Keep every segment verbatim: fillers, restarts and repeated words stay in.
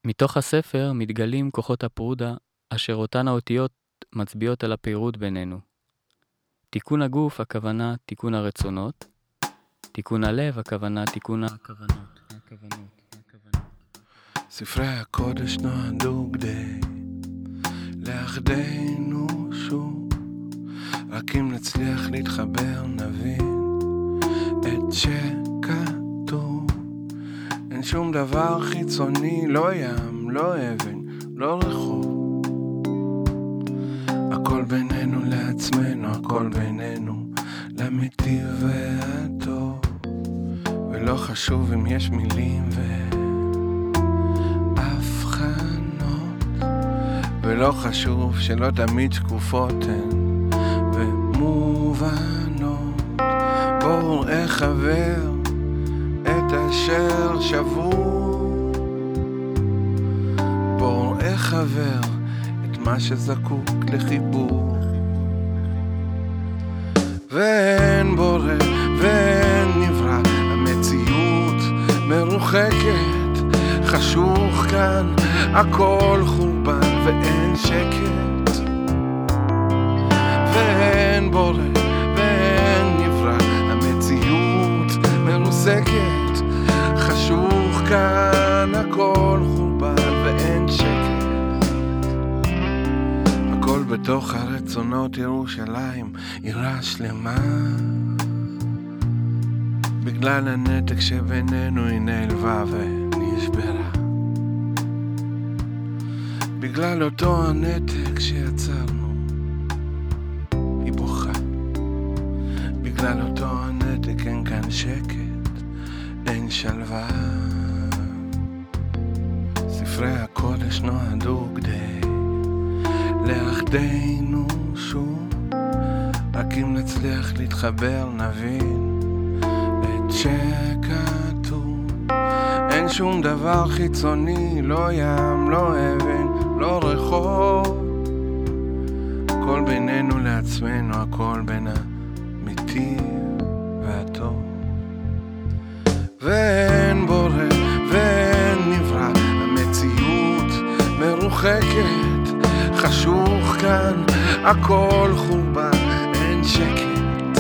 מתוך הספר מתגלים כוחות הפרודה, אשר אותן האותיות מצביעות על הפירוד בינינו. תיקון הגוף, הכוונה תיקון הרצונות. תיקון הלב, הכוונה תיקון הכוונות. הכוונות, הכוונות. ספרי הקודש נועדו כדי לאחדנו שוב, רק אם נצליח להתחבר נבין את שכתוב. אין שום דבר חיצוני, לא ים, לא אבן, לא רחוב. הכל בינינו לעצמנו, הכל בינינו למיטיב והטוב. ולא חשוב אם יש מילים והבחנות, ולא חשוב שלא תמיד שקופות הן ומובנות. בואו אחבר את אשר שבור, בואו אחבר את מה שזקוק לחיבור. ואין בורא ואין נברא, המציאות מרוחקת, חשוך כאן הכל חורבן ואין שקט. ואין בורא ואין נברא, המציאות מרוסקת, חשוך כאן הכל חורבן ואין שקט. הכל בתוך הרצונות, ירושלים עירה שלמה. בגלל הנתק שבינינו היא נעלבה ונשברה, בגלל אותו הנתק שיצרנו היא בוכה, בגלל אותו הנתק אין כאן שקט, אין שלווה. ספרי הקודש נועדו כדי לאחדנו שוב, רק אם נצליח להתחבר נבין את שכתוב. אין שום דבר חיצוני, לא ים, לא אבן, לא רחוב. הכל בינינו לעצמנו, הכל בין האמיתי והטוב. ואין בורא ואין נברא, המציאות מרוחקת, חשוך כאן הכל חורבן, אין שקט.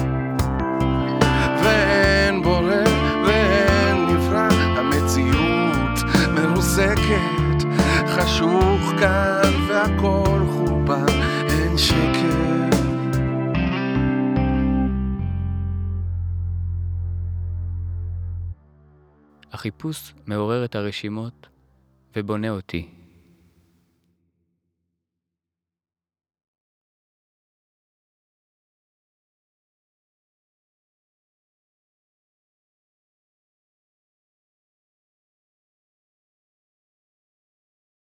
ואין בורא ואין נברא, המציאות מרוסקת, חשוך כאן והכל חורבן, אין שקט. החיפוש מעורר את הרשימות ובונה אותי.